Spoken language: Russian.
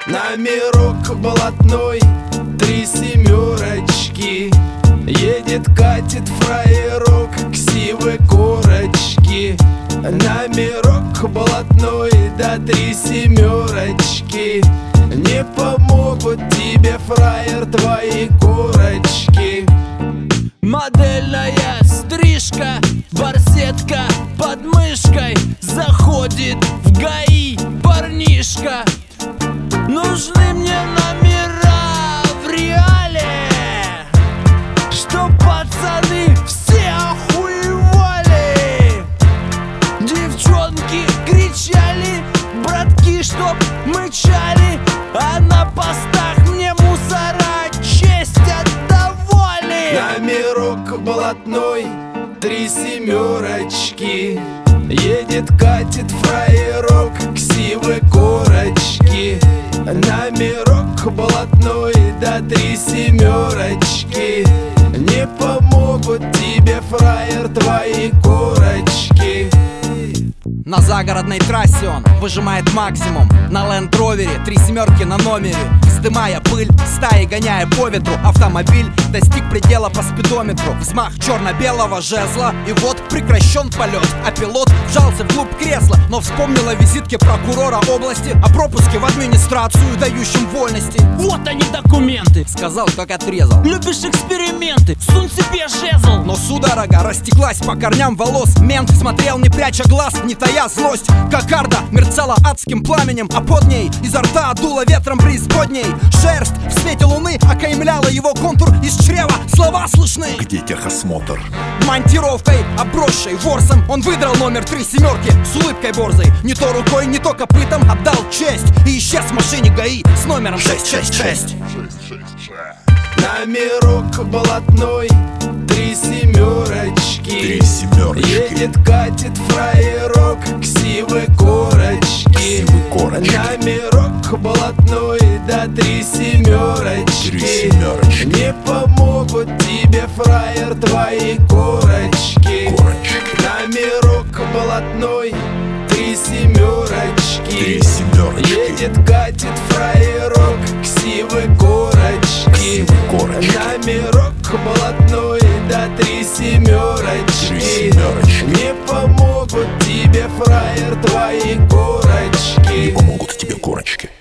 Номерок блатной, 3 семерочки. Едет, катит фраерок, ксивы корочки. Номерок блатной, да 3 семерочки. Не помогут тебе, фраер, твои корочки. Модельная стрижка, барсетка под мышкой. Заходит в ГАИ парнишка. Нужны мне номера в реале, чтоб пацаны все охуевали. Девчонки кричали, братки, чтоб мычали. А на постах мне мусора честь отдавали. Номерок блатной, 3 семерочки. Едет, катит фраерок, ксивы корочки. Номерок блатной, да 3 семерочки. Не помогут тебе, фраер, твои корочки. На загородной трассе он выжимает максимум. На Land Rover 3 семерки на номере. Вздымая пыль, стаи гоняя по ветру. Автомобиль достиг предела по спидометру. Взмах черно-белого жезла, и вот прекращен полет. А пилот вжался вглубь кресла, но вспомнил о визитке прокурора области, о пропуске в администрацию, дающем вольности. Вот они документы, сказал, как отрезал. Любишь эксперименты, сунь себе жезл. Но судорога растеклась по корням волос. Мент смотрел, не пряча глаз, не тая злость. Кокарда мерцала адским пламенем, а под ней изо рта дуло ветром преисподней. Шерсть в свете луны окаймляла его контур. Из чрева слова слышны. Где техосмотр? Монтировкой, обросшей ворсом, он выдрал номер 3 семерки с улыбкой борзой. Не то рукой, не то копытом отдал честь и исчез в машине ГАИ с номером 666. Номерок блатной, 3 семерочки. 3 семерочки. Едет, катит фраерок, ксивы корочки. Номерок блатной, да 3 семерочки. 3 семерочки. Не помогут тебе, фраер, твои корочки. Номерок блатной, 3 семерочки. 3 семерочки. Едет, катит фраерок, ксивы корочки. Номерок блатной, да 3 семерочки. 3 семерочки. Не помогут тебе, фраер, твои корочки. Не помогут тебе корочки.